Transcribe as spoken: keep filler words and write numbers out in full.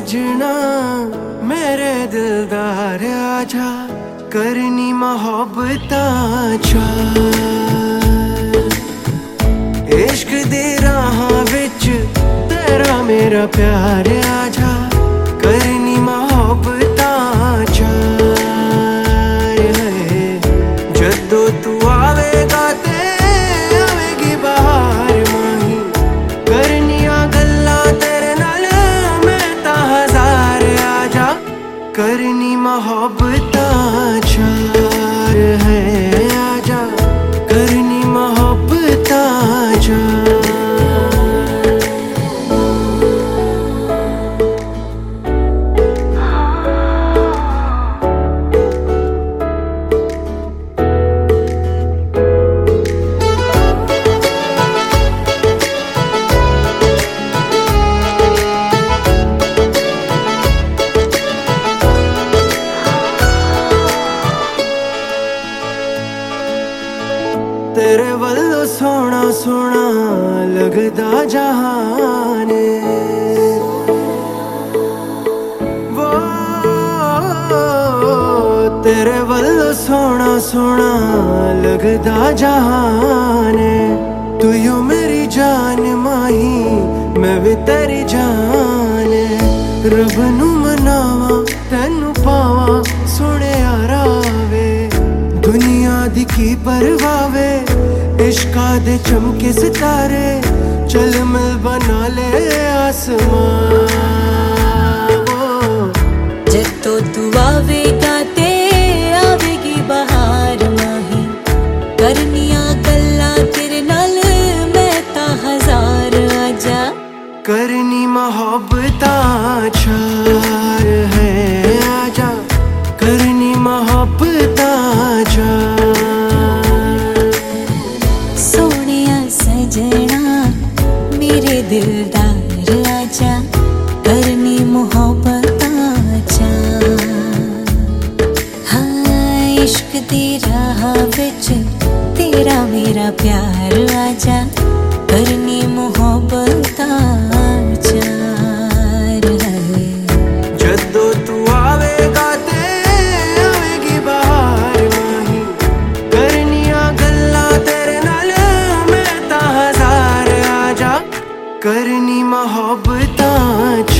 सजना मेरे दिलदार आजा करनी मोहब्बतां चा इश्क दी राहां विच तेरा मेरा प्यार आजा करनी मोहब्बतां चा जदों तू आवेगा ते आवेगी बहार माही करनियां गल्लां तेरे नाल मैं तां हजार आजा करनी मोहब्बतां चार है आजा करनी मोहब्बतां चार तेरे वल्लों सोना सोना लगदा जहान वो तेरे वल्लों सोना सोना लगदा जहान तू यू मेरी जान माही मैं भी तेरी जान रब नू मनावा तेनू पावा सोने आरावे दुनिया दी की परवावे इश्का दे चमके सितारे चल मिल बना ले आसमां जदों तू आवेगा ते आवेगी बहार माही करनियां गल्लां तेरे नाल मैं तां हजार आजा करनी मोहब्बतां चार है आजा करनी मोहब्बतां चार सजना मेरे दिलदार आजा करनी मोहब्बतां चा हाँ इश्क दी राह विच तेरा मेरा प्यार आजा करनी मोहब्बतां चार है जदों तू आवेगा ते आवेगी बहार माही करनियां गल्लां तेरे नाल करनी मोहब्बतां